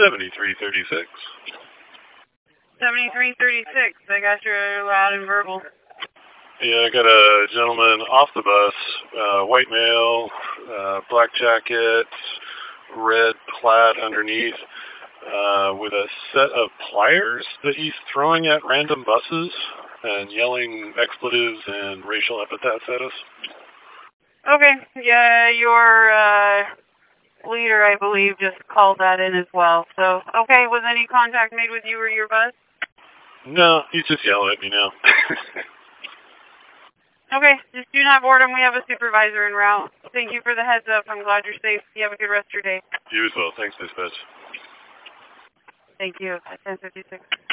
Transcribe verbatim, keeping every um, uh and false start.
seventy-three thirty-six. seventy-three thirty-six. I got your loud and verbal. Yeah, I got a gentleman off the bus, uh, white male, uh, black jacket, red plaid underneath, uh, with a set of pliers that he's throwing at random buses and yelling expletives and racial epithets at us. Okay, yeah, your uh, leader, I believe, just called that in as well. So, okay, was any contact made with you or your bus? No, he's just yelling at me now. Okay, just do not board him. We have a supervisor en route. Thank you for the heads up. I'm glad you're safe. You have a good rest of your day. You as well. Thanks, dispatch. Thank you. At ten fifty-six.